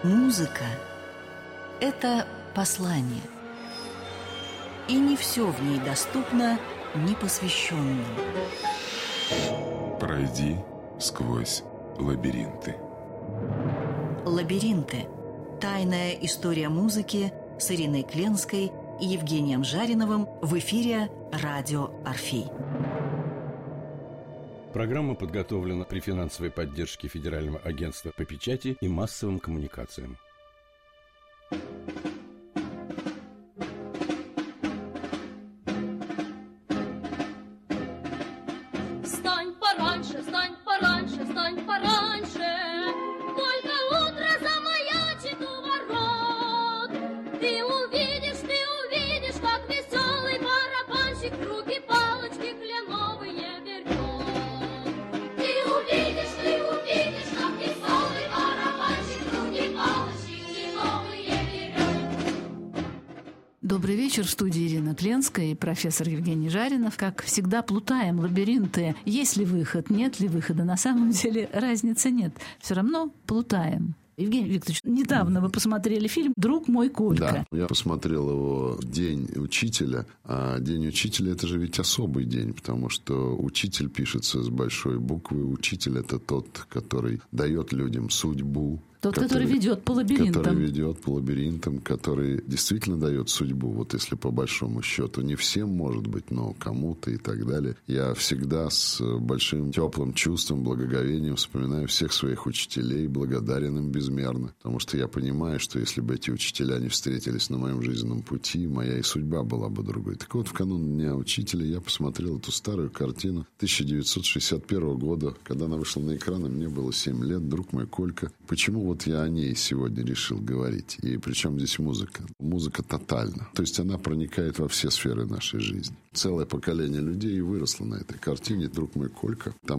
Музыка – это послание. И не все в ней доступно непосвященным. Пройди сквозь лабиринты. «Лабиринты. Тайная история музыки» с Ириной Кленской и Евгением Жариновым в эфире «Радио Орфей». Программа подготовлена при финансовой поддержке Федерального агентства по печати и массовым коммуникациям. Встань пораньше, встань пораньше, встань пораньше. Только утро замаячит у ворот. Ты увидишь, как веселый барабанщик в руки палочки кленовые берет. Ты увидишь, как веселый барабанщик в руки палочки кленовые берет. Добрый вечер, в студии Ирина Кленская и профессор Евгений Жаринов. Как всегда, плутаем лабиринты. Есть ли выход, нет ли выхода? На самом деле разницы нет. Все равно плутаем. Евгений Викторович, недавно вы посмотрели фильм «Друг мой Колька». Да, я посмотрел его «День учителя». А День учителя – это же ведь особый день, потому что учитель пишется с большой буквы. Учитель – это тот, который дает людям судьбу. Тот, который ведет по лабиринтам. Который ведет по лабиринтам, который действительно дает судьбу. Вот если по большому счету. Не всем, может быть, но кому-то и так далее. Я всегда с большим теплым чувством, благоговением вспоминаю всех своих учителей, благодарен им безмерно. Потому что я понимаю, что если бы эти учителя не встретились на моем жизненном пути, моя и судьба была бы другой. Так вот, в канун Дня учителя я посмотрел эту старую картину 1961 года. Когда она вышла на экран, мне было 7 лет. «Друг мой Колька». Почему вот я о ней сегодня решил говорить? И причем здесь музыка? Музыка тотальна. То есть она проникает во все сферы нашей жизни. Целое поколение людей выросло на этой картине «Друг мой Колька». Там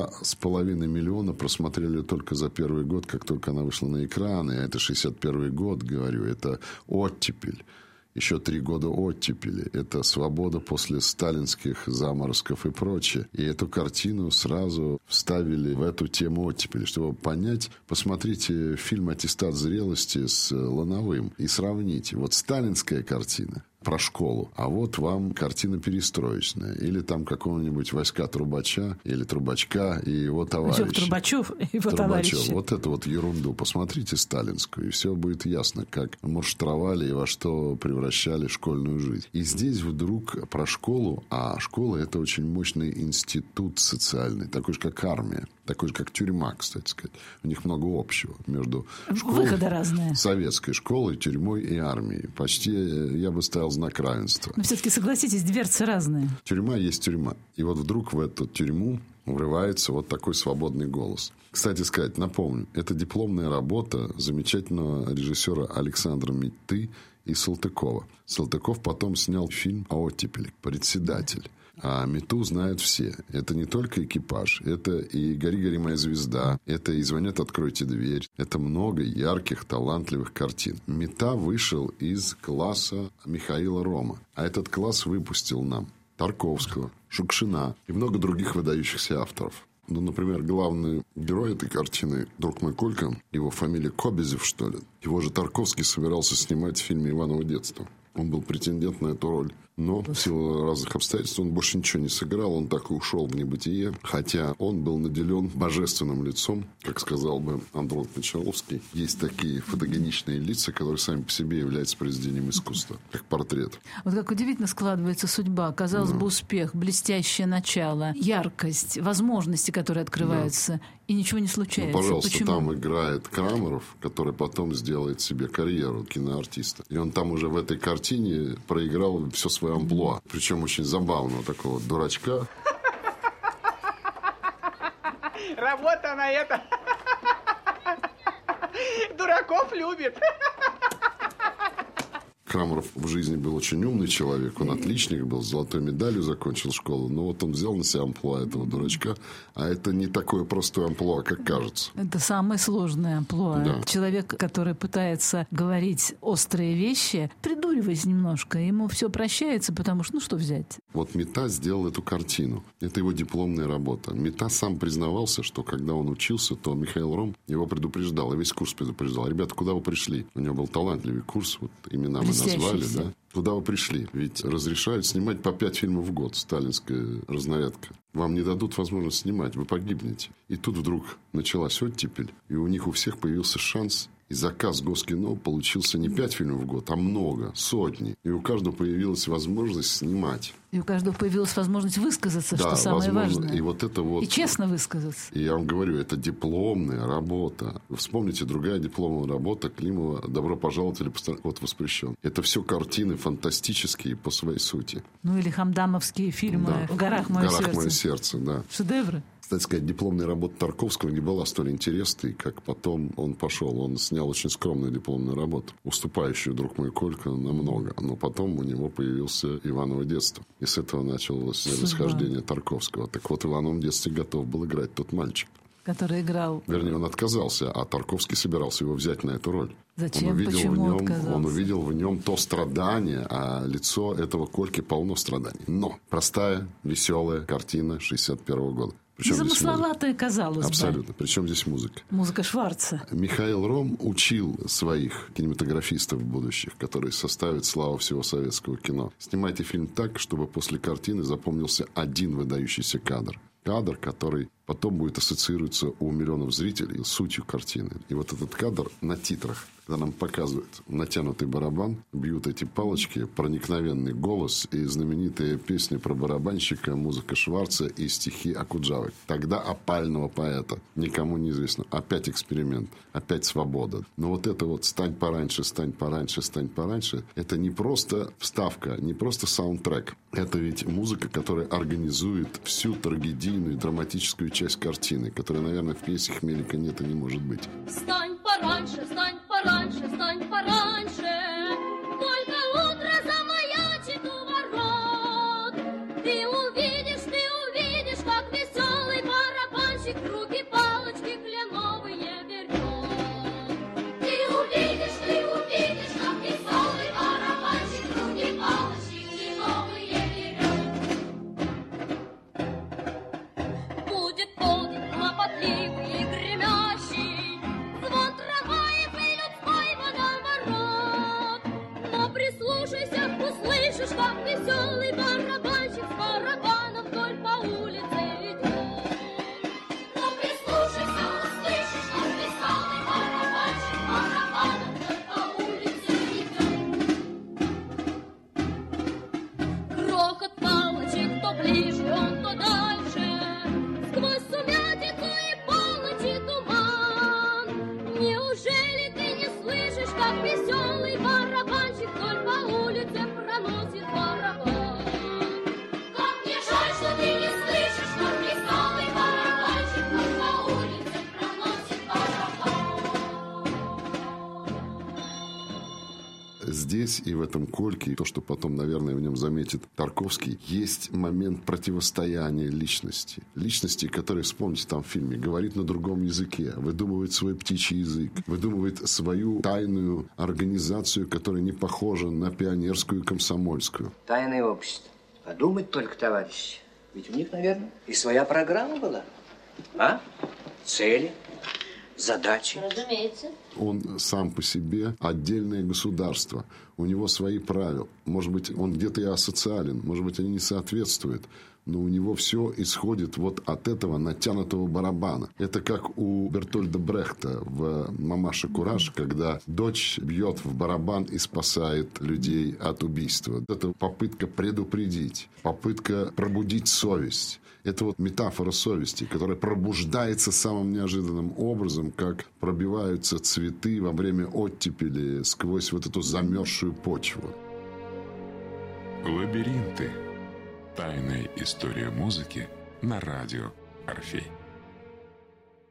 2,5 миллиона просмотрели только за первый год, как только она вышла на экран. И это 61 год, говорю, это оттепель. Еще 3 года оттепели. Это свобода после сталинских заморозков и прочее. И эту картину сразу вставили в эту тему оттепели. Чтобы понять, посмотрите фильм «Аттестат зрелости» с Лановым и сравните. Вот сталинская картина про школу, а вот вам картина перестроечная. Или там какого-нибудь войска Трубача, или Трубачка и его товарищи. Трубачев и его товарищи. Вот эту вот ерунду. Посмотрите сталинскую, и все будет ясно, как муштровали и во что превращали школьную жизнь. И здесь вдруг про школу, а школа – это очень мощный институт социальный, такой же, как армия. Такой же, как тюрьма, кстати сказать. У них много общего между школой, советской школой, тюрьмой и армией. Почти, я бы ставил знак равенства. Но все-таки, согласитесь, дверцы разные. Тюрьма есть тюрьма. И вот вдруг в эту тюрьму врывается вот такой свободный голос. Кстати сказать, напомню, это дипломная работа замечательного режиссера Александра Митты и Салтыкова. Салтыков потом снял фильм о оттепели «Председатель». А Миту знают все. Это не только «Экипаж», это и «Гори, гори, моя звезда», это и «Звонят, откройте дверь». Это много ярких, талантливых картин. Мита вышел из класса Михаила Рома. А этот класс выпустил нам Тарковского, Шукшина и много других выдающихся авторов. Ну, например, главный герой этой картины, «Друг мой Колька», его фамилия Кобизев, что ли. Его же Тарковский собирался снимать в фильме «Иваново детство». Он был претендент на эту роль. Но в силу разных обстоятельств он больше ничего не сыграл. Он так и ушел в небытие. Хотя он был наделен божественным лицом. Как сказал бы Андрон Кончаловский, есть такие фотогеничные лица, которые сами по себе являются произведением искусства. Как портрет. Вот как удивительно складывается судьба. Казалось бы, успех, блестящее начало, яркость, возможности, которые открываются. И ничего не случается. Ну, пожалуйста, почему? Там играет Крамеров, который потом сделает себе карьеру киноартиста. И он там уже в этой картине проиграл все свое амплуа. Причем очень забавного такого дурачка. Работа на это. Дураков любит. Крамаров в жизни был очень умный человек, он отличник был, с золотой медалью закончил школу, но вот он взял на себя амплуа этого дурачка, а это не такое простое амплуа, как кажется. Это самое сложное амплуа. Да. Человек, который пытается говорить острые вещи, придуриваясь немножко, ему все прощается, потому что, что взять? Вот Мита сделал эту картину. Это его дипломная работа. Мита сам признавался, что когда он учился, то Михаил Ром его предупреждал, и весь курс предупреждал. Ребята, куда вы пришли? У него был талантливый курс, вот имена мы назвали, да? Куда вы пришли? Ведь разрешают снимать по 5 фильмов в год, сталинская разнарядка. Вам не дадут возможность снимать, вы погибнете. И тут вдруг началась оттепель, и у них у всех появился шанс. И заказ Госкино получился не 5 фильмов в год, а много, сотни. И у каждого появилась возможность снимать. И у каждого появилась возможность высказаться, да, что самое важное. И вот это вот... И честно высказаться. И я вам говорю, это дипломная работа. Вы вспомните, другая дипломная работа Климова «Добро пожаловать» или «Кот воспрещен». Это все картины фантастические по своей сути. Ну или хамдамовские фильмы, да. «В горах мое сердце». «В горах мое сердце», да. Шедевры. Кстати сказать, дипломная работа Тарковского не была столь интересной, как потом он пошел. Он снял очень скромную дипломную работу, уступающую «Друг мой Колька» намного. Но потом у него появился «Иваново детство». И с этого началось восхождение Тарковского. Так вот, в «Ивановом детстве» готов был играть тот мальчик, который играл. Вернее, он отказался, а Тарковский собирался его взять на эту роль. Зачем? Почему отказался? Он увидел в нем то страдание, а лицо этого Кольки полно страданий. Но простая, веселая картина 1961 года. Незамысловатая, казалось бы. Абсолютно. Причем здесь музыка? Музыка Шварца. Михаил Ром учил своих кинематографистов будущих, которые составят славу всего советского кино. Снимайте фильм так, чтобы после картины запомнился один выдающийся кадр. Кадр, который потом будет ассоциироваться у миллионов зрителей с сутью картины. И вот этот кадр на титрах, когда нам показывают натянутый барабан, бьют эти палочки, проникновенный голос и знаменитая песня про барабанщика, музыка Шварца и стихи Окуджавы. Тогда опального поэта. Никому не известно. Опять эксперимент. Опять свобода. Но вот это вот «стань пораньше, стань пораньше, стань пораньше» это не просто вставка, не просто саундтрек. Это ведь музыка, которая организует всю трагедийную, драматическую часть картины, которая, наверное, в пьесе Хмелика нет и не может быть. Стань пораньше, стань пораньше, стань пораньше. Только утро замаячит у ворот. Ты увидишь, как веселый барабанщик в руки палочки кленовые берет. Ты увидишь, как веселый барабанщик в руки палочки кленовые берет. Будет полдень хлопотливый и гремящий, звон трамваев и людской водоворот. Но прислушайся, услышишь, как веселый барабанщик с барабаном вдоль по улице идет. Но прислушайся, услышишь, как веселый барабанщик с барабаном вдоль по улице идет. Грохот палочек то ближе, он то дальше, сквозь сумятицу и полночь и туман. Неужели ты не слышишь, как веселый барабанщик вдоль по улице проносит барабан? Как мне жаль, что ты не слышишь, как веселый барабанщик вдоль по улице проносит барабан. Здесь и в этом Кольке, и то, что потом, наверное, в нем заметит Тарковский, есть момент противостояния личности. Личности, которая, вспомните там в фильме, говорит на другом языке, выдумывает свой птичий язык, выдумывает свою тайную организацию, которая не похожа на пионерскую комсомольскую. Тайное общество. Подумать только, товарищи. Ведь у них, наверное, и своя программа была. А? Цели, задачи. Разумеется. Он сам по себе отдельное государство. У него свои правила. Может быть, он где-то и асоциален. Может быть, они не соответствуют. Но у него все исходит вот от этого натянутого барабана. Это как у Бертольда Брехта в «Мамаша Кураж», когда дочь бьет в барабан и спасает людей от убийства. Это попытка предупредить, попытка пробудить совесть. Это вот метафора совести, которая пробуждается самым неожиданным образом, как пробиваются цветы во время оттепели сквозь вот эту замерзшую почву. Лабиринты. Тайная история музыки на радио «Орфей».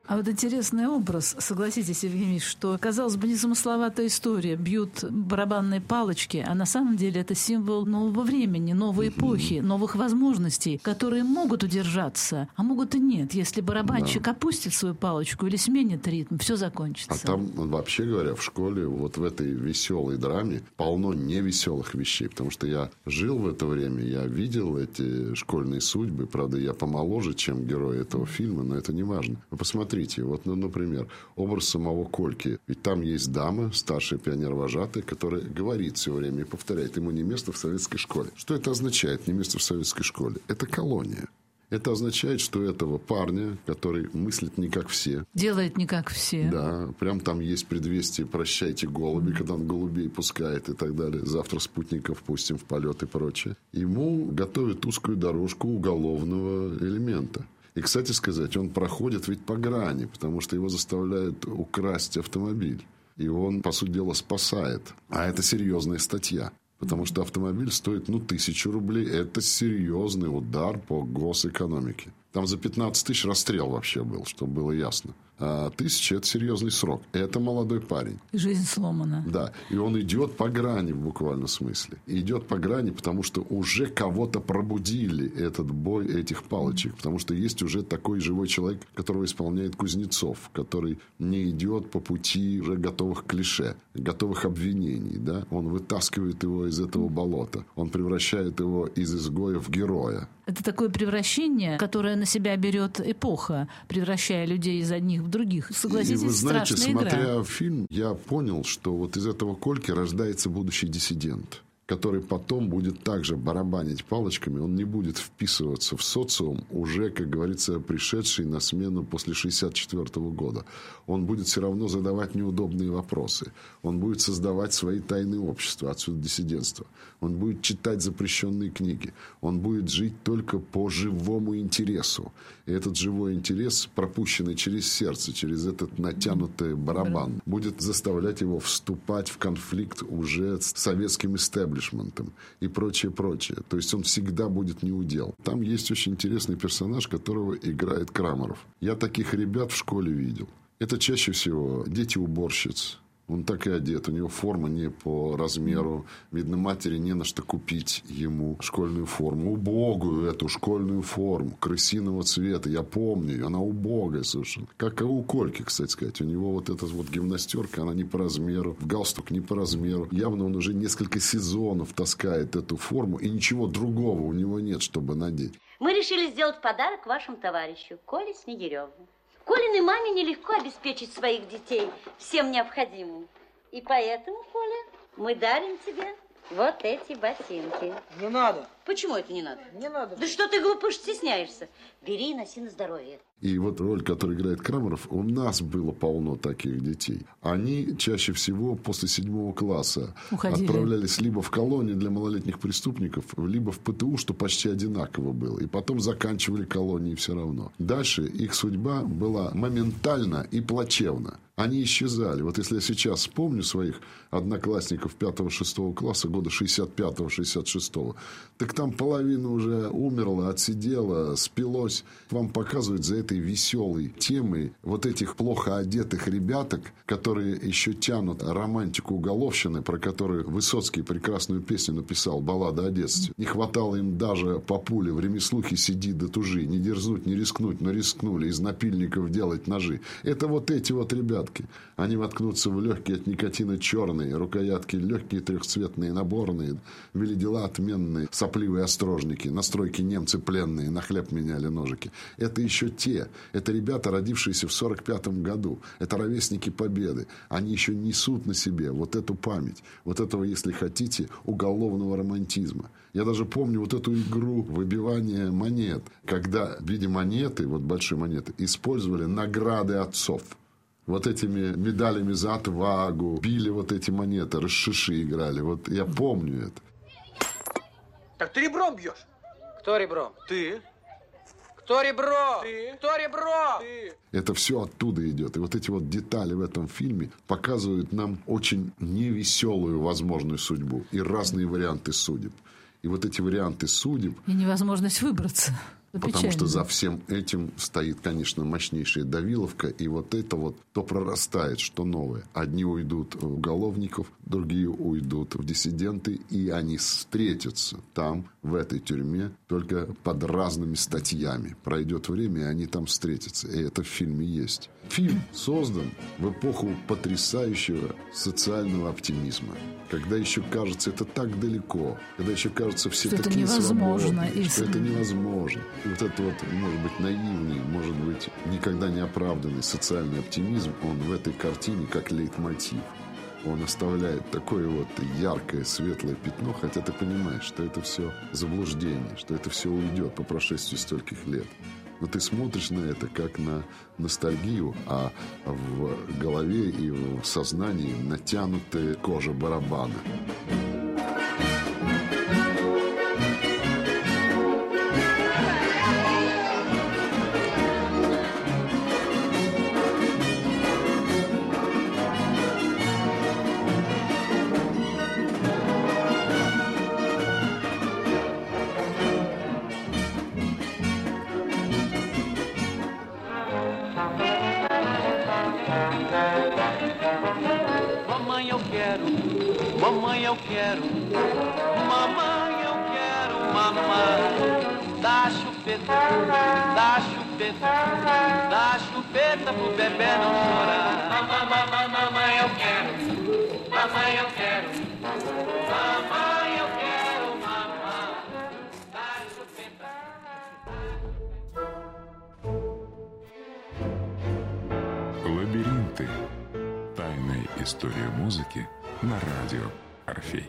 А вот интересный образ, согласитесь, Евгений, что, казалось бы, незамысловатая история. Бьют барабанные палочки, а на самом деле это символ нового времени, новой эпохи, новых возможностей, которые могут удержаться, а могут и нет. Если барабанщик опустит свою палочку или сменит ритм, все закончится. А там, вообще говоря, в школе, вот в этой веселой драме полно невеселых вещей, потому что я жил в это время, я видел эти школьные судьбы, правда, я помоложе, чем герой этого фильма, но это не важно. Вы посмотрите, вот, например, образ самого Кольки. Ведь там есть дама, старшая пионер-вожатая, которая говорит все время и повторяет: ему не место в советской школе. Что это означает, не место в советской школе? Это колония. Это означает, что этого парня, который мыслит не как все. Делает не как все. Да, прям там есть предвестие «прощайте, голуби», когда он голубей пускает и так далее. Завтра спутников пустим в полет и прочее. Ему готовят узкую дорожку уголовного элемента. И, кстати сказать, он проходит ведь по грани, потому что его заставляют украсть автомобиль. И он, по сути дела, спасает. А это серьезная статья. Потому что автомобиль стоит, 1000 рублей. Это серьезный удар по госэкономике. Там за 15 тысяч расстрел вообще был, чтобы было ясно. А 1000 – это серьезный срок. Это молодой парень. И жизнь сломана. Да. И он идет по грани в буквальном смысле. И идет по грани, потому что уже кого-то пробудили этот бой этих палочек. Потому что есть уже такой живой человек, которого исполняет Кузнецов, который не идет по пути уже готовых клише, готовых обвинений. Да? Он вытаскивает его из этого болота. Он превращает его из изгоя в героя. Это такое превращение, которое на себя берет эпоха, превращая людей из одних в других. Согласитесь, и вы знаете, страшная игра. смотря фильм, я понял, что вот из этого Кольки рождается будущий диссидент, который потом будет также барабанить палочками, он не будет вписываться в социум, уже, как говорится, пришедший на смену после 1964 года. Он будет все равно задавать неудобные вопросы. Он будет создавать свои тайные общества, отсюда диссидентство. Он будет читать запрещенные книги. Он будет жить только по живому интересу. И этот живой интерес, пропущенный через сердце, через этот натянутый барабан, будет заставлять его вступать в конфликт уже с советским истеблишментом и прочее, прочее. То есть он всегда будет неудел. Там есть очень интересный персонаж, которого играет Крамаров. Я таких ребят в школе видел. Это чаще всего дети уборщиц. Он так и одет. У него форма не по размеру. Видно, матери не на что купить ему школьную форму. Убогую эту школьную форму. Крысиного цвета. Я помню. Она убогая совершенно. Как и у Кольки, кстати сказать. У него вот эта вот гимнастерка, она не по размеру. Галстук не по размеру. Явно он уже несколько сезонов таскает эту форму. И ничего другого у него нет, чтобы надеть. Мы решили сделать подарок вашему товарищу Коле Снегиреву. Колиной маме нелегко обеспечить своих детей всем необходимым. И поэтому, Коля, мы дарим тебе вот эти ботинки. Не надо. Почему это не надо? Не надо. Да что ты, глупыш, стесняешься? Бери и носи на здоровье. И вот роль, которую играет Крамаров, у нас было полно таких детей. Они чаще всего после 7 класса отправлялись либо в колонию для малолетних преступников, либо в ПТУ, что почти одинаково было. И потом заканчивали колонии все равно. Дальше их судьба была моментальна и плачевна. Они исчезали. Вот если я сейчас вспомню своих одноклассников 5-6 класса, года 65-66, так там половина уже умерла, отсидела, спилось. Вам показывают за этой веселой темой вот этих плохо одетых ребяток, которые еще тянут романтику уголовщины, про которую Высоцкий прекрасную песню написал, «Баллада о детстве». Не хватало им даже по пуле в ремеслухе сиди да тужи, не дерзнуть, не рискнуть, но рискнули из напильников делать ножи. Это вот эти вот ребята. Они воткнутся в легкие от никотина черные, рукоятки легкие, трехцветные, наборные, вели дела отменные, сопливые острожники, на стройке немцы пленные, на хлеб меняли ножики. Это еще те. Это ребята, родившиеся в 1945 году. Это ровесники Победы. Они еще несут на себе вот эту память, вот этого, если хотите, уголовного романтизма. Я даже помню вот эту игру выбивания монет, когда в виде монеты, вот большой монеты, использовали награды отцов. Вот этими медалями за отвагу били вот эти монеты, расшиши играли. Вот я помню это. Так ты ребром бьешь. Кто ребром? Ты. Кто ребро? Ты. Кто ребро? Ты. Это все оттуда идет. И вот эти вот детали в этом фильме показывают нам очень невеселую возможную судьбу и разные варианты судеб. И вот эти варианты судеб... И невозможность выбраться. Потому что за всем этим стоит, конечно, мощнейшая давиловка, и вот это вот то прорастает, что новое. Одни уйдут в уголовников, другие уйдут в диссиденты, и они встретятся там, в этой тюрьме, только под разными статьями. Пройдет время, и они там встретятся. И это в фильме есть. Фильм создан в эпоху потрясающего социального оптимизма. Когда еще кажется, это так далеко. Когда еще кажется, все что такие свободные, что это невозможно. И вот это вот, может быть, наивный, может быть, никогда не оправданный социальный оптимизм, он в этой картине как лейтмотив. Он оставляет такое вот яркое, светлое пятно, хотя ты понимаешь, что это все заблуждение, что это все уйдет по прошествии стольких лет. Но ты смотришь на это как на ностальгию, а в голове и в сознании натянутая кожа барабана. Mamãe, eu quero, mamãe, eu quero mamar. Dá chupeta, dá chupeta, dá chupeta pro bebê não chorar. Mamãe, eu quero, mamãe, eu quero, mamãe, eu quero mamar. Dá chupeta. Лабиринты. Тайная история музыки на радио «Орфей».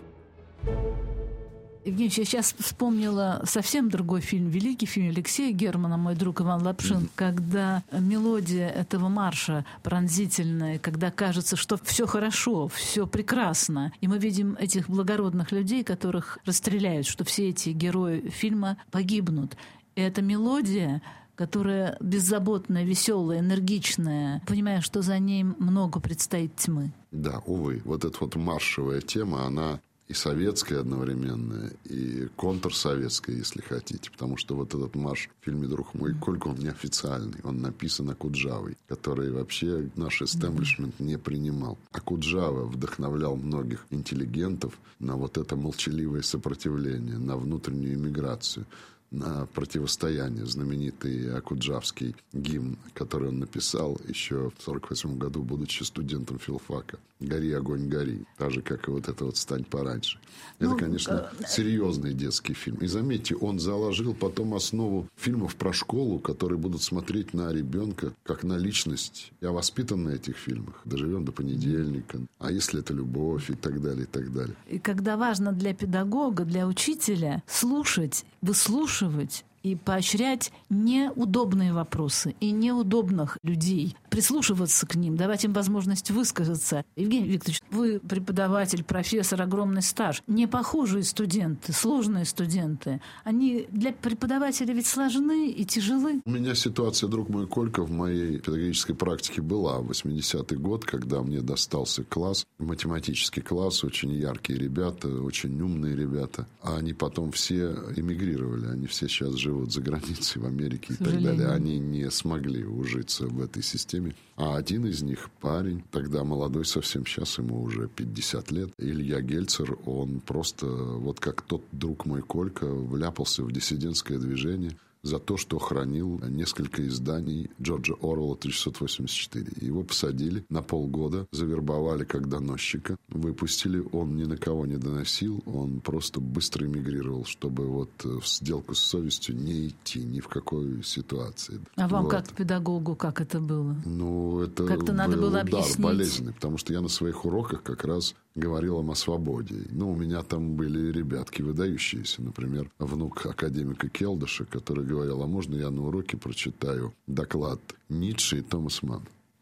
Евгений, я сейчас вспомнила совсем другой фильм, великий фильм Алексея Германа «Мой друг Иван Лапшин», когда мелодия этого марша пронзительная, когда кажется, что все хорошо, все прекрасно, и мы видим этих благородных людей, которых расстреляют, что все эти герои фильма погибнут. И эта мелодия, которая беззаботная, веселая, энергичная, понимая, что за ней много предстоит тьмы. Да, увы, вот эта вот маршевая тема, она и советская одновременно, и контрсоветская, если хотите. Потому что вот этот марш в фильме «Друг мой Колька», он неофициальный. Он написан Окуджавой, который вообще наш истеблишмент не принимал. Окуджава вдохновлял многих интеллигентов на вот это молчаливое сопротивление, на внутреннюю эмиграцию, на противостояние. Знаменитый окуджавский гимн, который он написал еще в 1948 году, будучи студентом филфака. «Гори, огонь, гори». Так же, как и вот это вот «Стань пораньше». Это, конечно, серьезный детский фильм. И заметьте, он заложил потом основу фильмов про школу, которые будут смотреть на ребенка как на личность. Я воспитан на этих фильмах. Доживем до понедельника. А если это любовь? И так далее, и так далее. И когда важно для педагога, для учителя слушать, выслушивать и поощрять неудобные вопросы и неудобных людей, прислушиваться к ним, давать им возможность высказаться. Евгений Викторович, вы преподаватель, профессор, огромный стаж. Непохожие студенты, сложные студенты, они для преподавателя ведь сложны и тяжелы. У меня ситуация, друг мой Колька, в моей педагогической практике была в 80-й год, когда мне достался класс, математический класс, очень яркие ребята, очень умные ребята. А они потом все эмигрировали, они все сейчас живут за границей, в Америке и так далее. Они не смогли ужиться в этой системе. А один из них, парень, тогда молодой совсем, сейчас ему уже 50 лет, Илья Гельцер, он просто, вот как тот друг мой Колька, вляпался в диссидентское движение за то, что хранил несколько изданий Джорджа Оруэлла 1984. Его посадили на полгода, завербовали как доносчика, выпустили. Он ни на кого не доносил, он просто быстро эмигрировал, чтобы вот в сделку с совестью не идти ни в какой ситуации. А вам вот. как педагогу, как это было? Ну, это как-то надо был было удар объяснить. болезненный, потому что я на своих уроках как раз говорил им о свободе. Ну, у меня там были ребятки выдающиеся. Например, внук академика Келдыша, который говорил, а можно я на уроке прочитаю доклад Ницше и Томас Манн?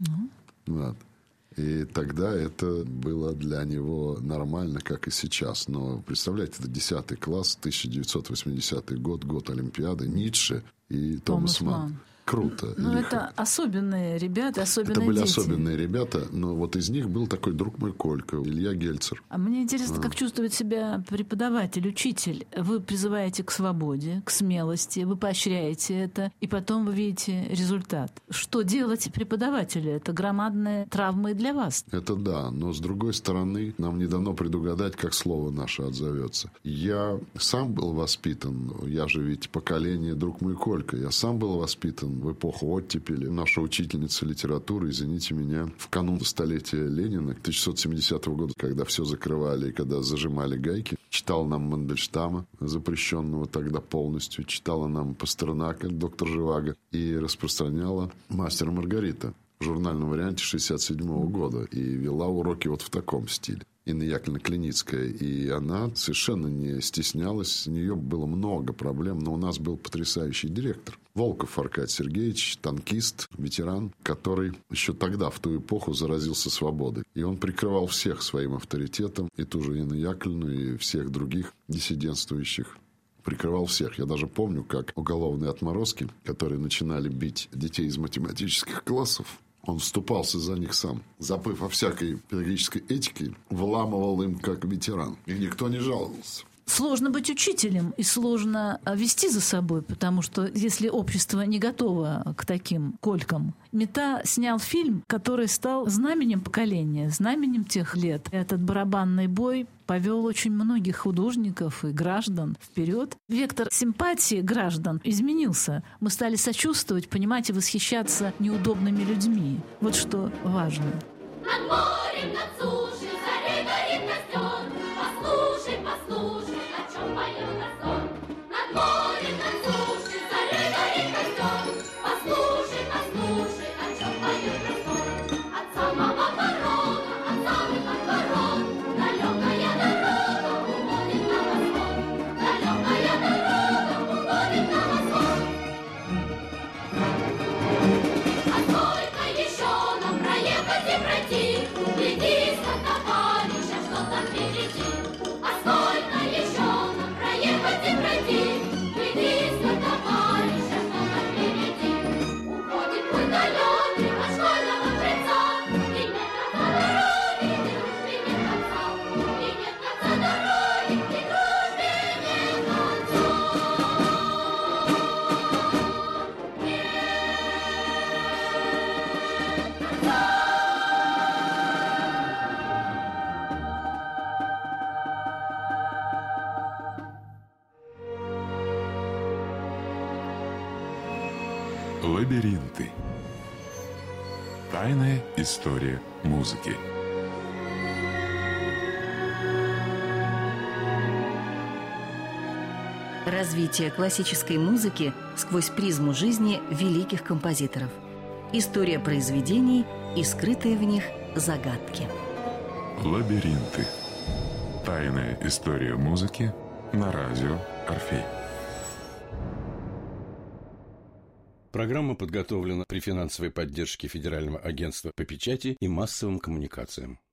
Вот. И тогда это было для него нормально, как и сейчас. Но, представляете, это 10 класс, 1980 год, год Олимпиады, Ницше и Томас Манн. круто. Ну, это особенные ребята, особенные Это были дети. особенные ребята, но вот из них был такой друг мой Колька, Илья Гельцер. А мне интересно, как чувствует себя преподаватель, учитель. Вы призываете к свободе, к смелости, вы поощряете это, и потом вы видите результат. Что делать преподавателю? Это громадные травмы и для вас. Это да, но с другой стороны, нам не дано предугадать, как слово наше отзовется. Я сам был воспитан, я же ведь поколение друг мой Колька, я сам был воспитан в эпоху оттепели. Наша учительница литературы, извините меня, в канун столетия Ленина, 1670 года, когда все закрывали и когда зажимали гайки, читала нам Мандельштама, запрещенного тогда полностью, читала нам Пастернака, доктор Живаго, и распространяла «Мастера Маргарита» в журнальном варианте 1967 года и вела уроки вот в таком стиле. Инна Яковлевна Клиницкая, и она совершенно не стеснялась, у нее было много проблем, но у нас был потрясающий директор. Волков Аркадий Сергеевич, танкист, ветеран, который еще тогда, в ту эпоху, заразился свободой. И он прикрывал всех своим авторитетом, и ту же Инну Яковлевну, и всех других диссидентствующих. Прикрывал всех. Я даже помню, как уголовные отморозки, которые начинали бить детей из математических классов, он вступался за них сам, забыв о всякой педагогической этике, вламывал им как ветеран. И никто не жаловался. Сложно быть учителем и сложно вести за собой, потому что если общество не готово к таким колькам. Мета снял фильм, который стал знаменем поколения, знаменем тех лет. Этот барабанный бой повел очень многих художников и граждан вперед. Вектор симпатии граждан изменился. Мы стали сочувствовать, понимать и восхищаться неудобными людьми. Вот что важно. Над морем, над сушей, зарей горит костер. Послушай, послушай, о чем поет Газон. Над морем, над сушей, зарей горит костер. Послушай, послушай, о чем поет Газон. От самого порога, от самых отворот, далекая дорога уходит на восход. Далекая дорога уходит на восход. А сколько еще нам проехать и пройти? Глядись на товарища, что там впереди. А сколько еще нам проехать и пройти? Глядись на товарища, что там впереди. Уходит путь далекий от школьного крыльца. И нет конца дороги, и дружбе нет конца. И нет конца дороги, и дружбе нет конца. Лабиринты. Тайная история музыки. Развитие классической музыки сквозь призму жизни великих композиторов. История произведений и скрытые в них загадки. Лабиринты. Тайная история музыки на радио Орфей. Программа подготовлена при финансовой поддержке Федерального агентства по печати и массовым коммуникациям.